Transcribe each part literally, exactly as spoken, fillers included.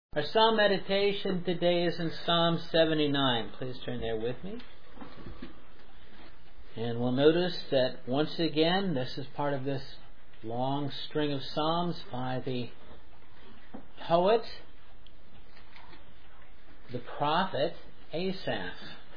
Our Psalm meditation today is in Psalm seventy-nine. Please turn there with me. And we'll notice that once again, this is part of this long string of Psalms by the poet, the prophet, Asaph.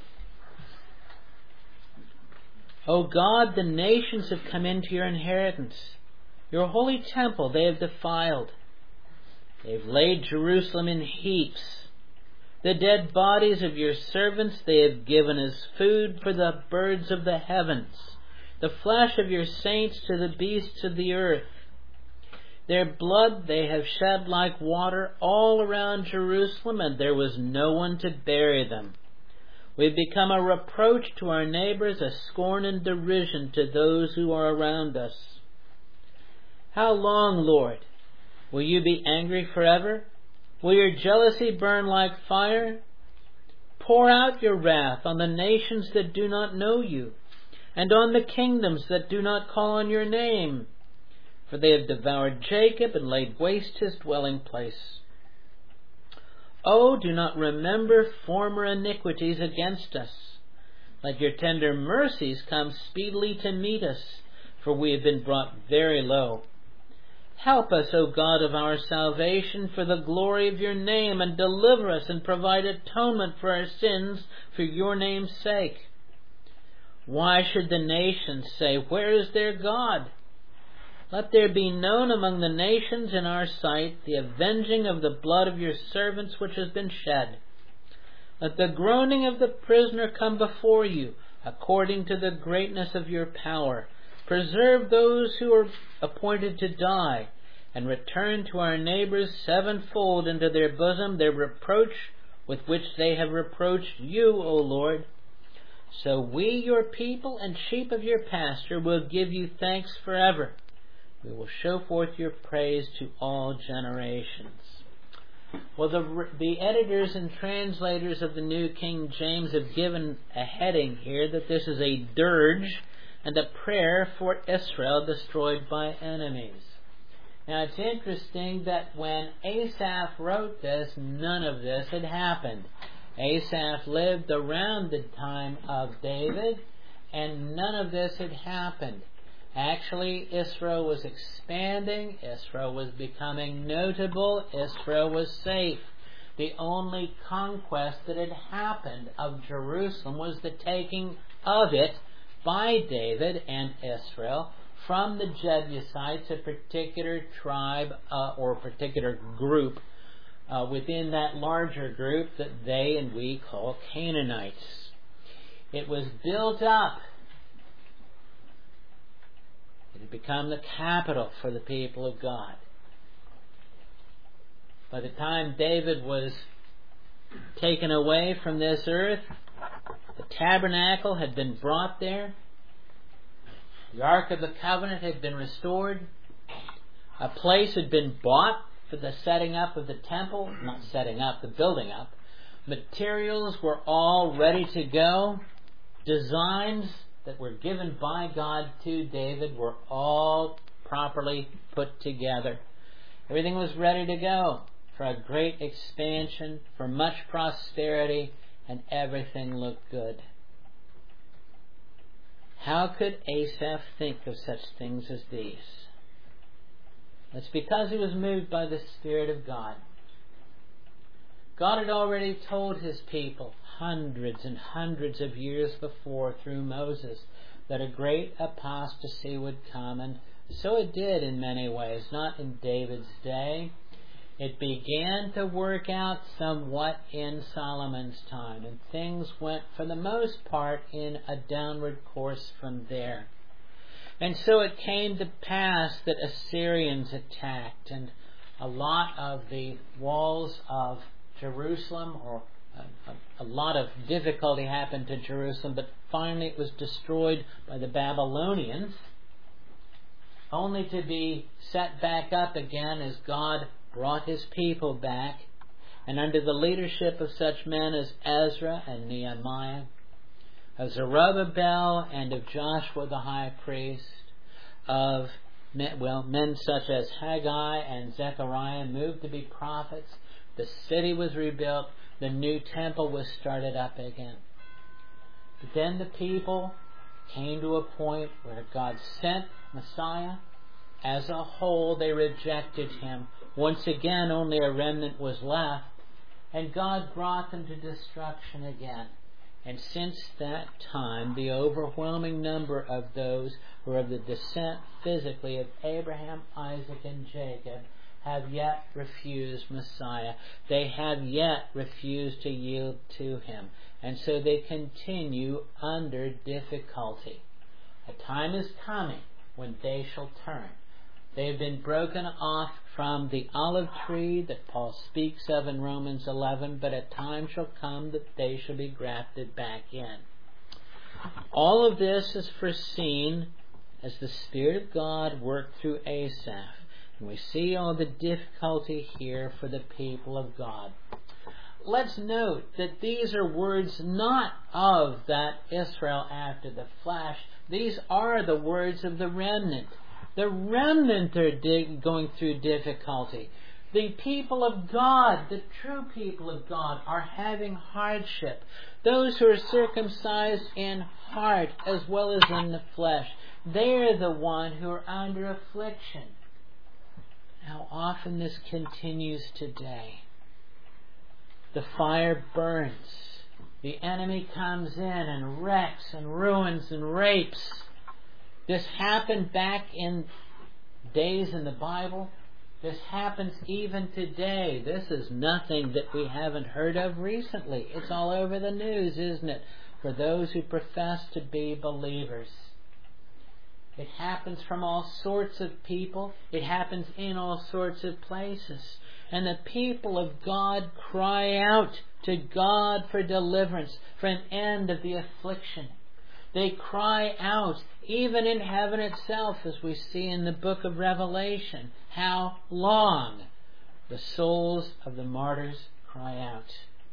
O God, the nations have come into your inheritance. Your holy temple they have defiled. They've laid Jerusalem in heaps. The dead bodies of your servants they have given as food for the birds of the heavens, the flesh of your saints to the beasts of the earth. Their blood they have shed like water all around Jerusalem, and there was no one to bury them. We've become a reproach to our neighbors, a scorn and derision to those who are around us. How long, Lord? Will you be angry forever? Will your jealousy burn like fire? Pour out your wrath on the nations that do not know you, and on the kingdoms that do not call on your name. For they have devoured Jacob and laid waste his dwelling place. Oh, do not remember former iniquities against us. Let your tender mercies come speedily to meet us, for we have been brought very low. Help us, O God of our salvation, for the glory of your name, and deliver us and provide atonement for our sins for your name's sake. Why should the nations say, where is their God? Let there be known among the nations in our sight the avenging of the blood of your servants which has been shed. Let the groaning of the prisoner come before you, according to the greatness of your power. Preserve those who are appointed to die, and return to our neighbors sevenfold into their bosom their reproach with which they have reproached you, O Lord. So we, your people and sheep of your pasture, will give you thanks forever. We will show forth your praise to all generations. Well, the, the editors and translators of the New King James have given a heading here that this is a dirge and a prayer for Israel destroyed by enemies. Now it's interesting that when Asaph wrote this, none of this had happened. Asaph lived around the time of David, and none of this had happened. Actually, Israel was expanding, Israel was becoming notable, Israel was safe. The only conquest that had happened of Jerusalem was the taking of it by David and Israel from the Jebusites, a particular tribe uh, or a particular group uh, within that larger group that they and we call Canaanites. It was built up. It had become the capital for the people of God. By the time David was taken away from this earth, the tabernacle had been brought there. The Ark of the Covenant had been restored. A place had been bought for the setting up of the temple. Not setting up, the building up. Materials were all ready to go. Designs that were given by God to David were all properly put together. Everything was ready to go for a great expansion, for much prosperity, and everything looked good. How could Asaph think of such things as these? It's because he was moved by the Spirit of God. God had already told his people hundreds and hundreds of years before through Moses that a great apostasy would come, and so it did in many ways, not in David's day. It began to work out somewhat in Solomon's time, and things went, for the most part, in a downward course from there. And so it came to pass that Assyrians attacked, and a lot of the walls of Jerusalem, or a, a, a lot of difficulty happened to Jerusalem, but finally it was destroyed by the Babylonians, only to be set back up again as God brought his people back, and under the leadership of such men as Ezra and Nehemiah, of Zerubbabel and of Joshua the high priest, of well men such as Haggai and Zechariah moved to be prophets, The city was rebuilt. The new temple was started up again. But then the people came to a point where God sent Messiah. As a whole, they rejected him. Once again, only a remnant was left. And God brought them to destruction again. And since that time, the overwhelming number of those who are of the descent physically of Abraham, Isaac, and Jacob have yet refused Messiah. They have yet refused to yield to him. And so they continue under difficulty. A time is coming when they shall turn. They have been broken off from the olive tree that Paul speaks of in Romans eleven, but a time shall come that they shall be grafted back in. All of this is foreseen as the Spirit of God worked through Asaph. And we see all the difficulty here for the people of God. Let's note that these are words not of that Israel after the flesh. These are the words of the remnant. The remnant are di- going through difficulty. The people of God, the true people of God, are having hardship. Those who are circumcised in heart as well as in the flesh, they are the one who are under affliction. How often this continues today. The fire burns. The enemy comes in and wrecks and ruins and rapes. This happened back in days in the Bible. This happens even today. This is nothing that we haven't heard of recently. It's all over the news, isn't it? For those who profess to be believers. It happens from all sorts of people. It happens in all sorts of places. And the people of God cry out to God for deliverance, for an end of the affliction. They cry out, even in heaven itself, as we see in the book of Revelation. How long? The souls of the martyrs cry out.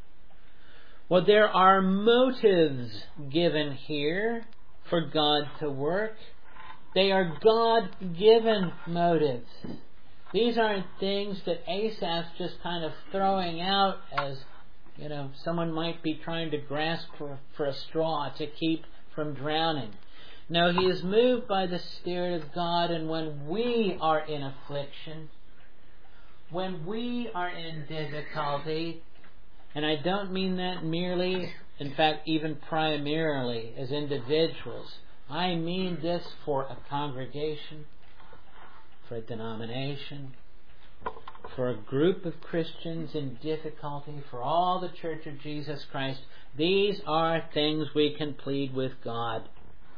Well, there are motives given here for God to work. They are God-given motives. These aren't things that Asaph's just kind of throwing out as, you know, someone might be trying to grasp for, for a straw to keep from drowning. No, he is moved by the Spirit of God, and when we are in affliction, when we are in difficulty, and I don't mean that merely, in fact, even primarily as individuals. I mean this for a congregation, for a denomination, for a group of Christians in difficulty, for all the Church of Jesus Christ. These are things we can plead with God.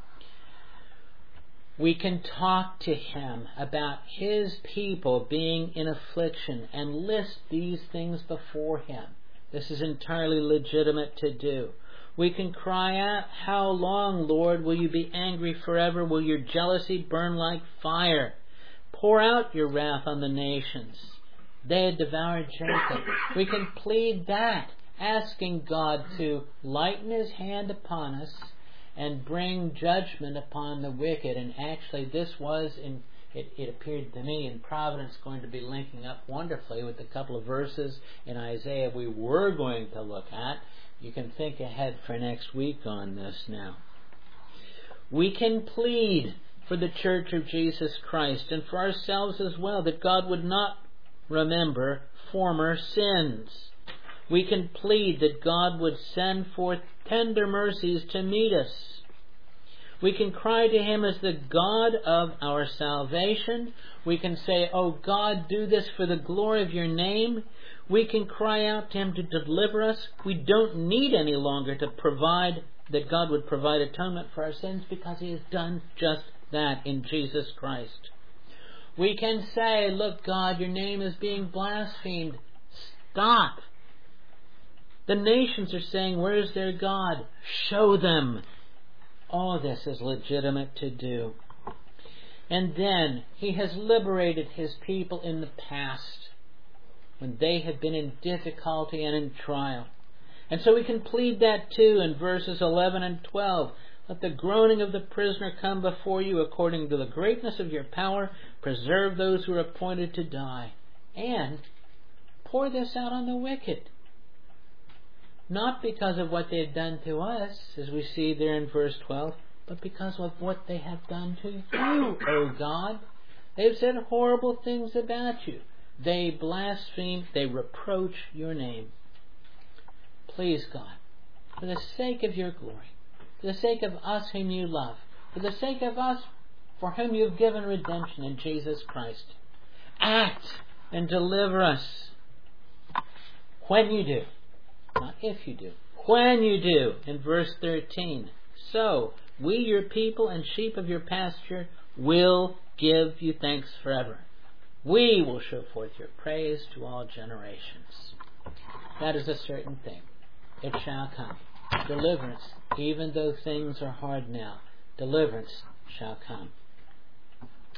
We can talk to Him about His people being in affliction and list these things before Him. This is entirely legitimate to do. We can cry out, "How long, Lord, will you be angry forever? Will your jealousy burn like fire? Pour out your wrath on the nations. They had devoured Jacob." We can plead that, asking God to lighten His hand upon us and bring judgment upon the wicked. And actually this was, in it, it appeared to me, in Providence, going to be linking up wonderfully with a couple of verses in Isaiah we were going to look at. You can think ahead for next week on this now. We can plead for the Church of Jesus Christ and for ourselves as well, that God would not remember former sins. We can plead that God would send forth tender mercies to meet us. We can cry to Him as the God of our salvation. We can say, "Oh God, do this for the glory of your name." We can cry out to Him to deliver us. We don't need any longer to provide, that God would provide atonement for our sins, because He has done just that in Jesus Christ. We can say, "Look, God, your name is being blasphemed. Stop. The nations are saying, 'Where's their God?' Show them." All this is legitimate to do. And then He has liberated His people in the past, when they have been in difficulty and in trial. And so we can plead that too in verses eleven and twelve. "Let the groaning of the prisoner come before you according to the greatness of your power. Preserve those who are appointed to die." And pour this out on the wicked. Not because of what they've done to us, as we see there in verse twelve, but because of what they have done to you, O God. They've said horrible things about you. They blaspheme, they reproach your name. Please, God, for the sake of your glory, for the sake of us whom you love, for the sake of us for whom you have given redemption in Jesus Christ, act and deliver us. When you do, not if you do, when you do, in verse thirteen, so we, your people and sheep of your pasture, will give you thanks forever. We will show forth your praise to all generations. That is a certain thing. It shall come. Deliverance, even though things are hard now, deliverance shall come.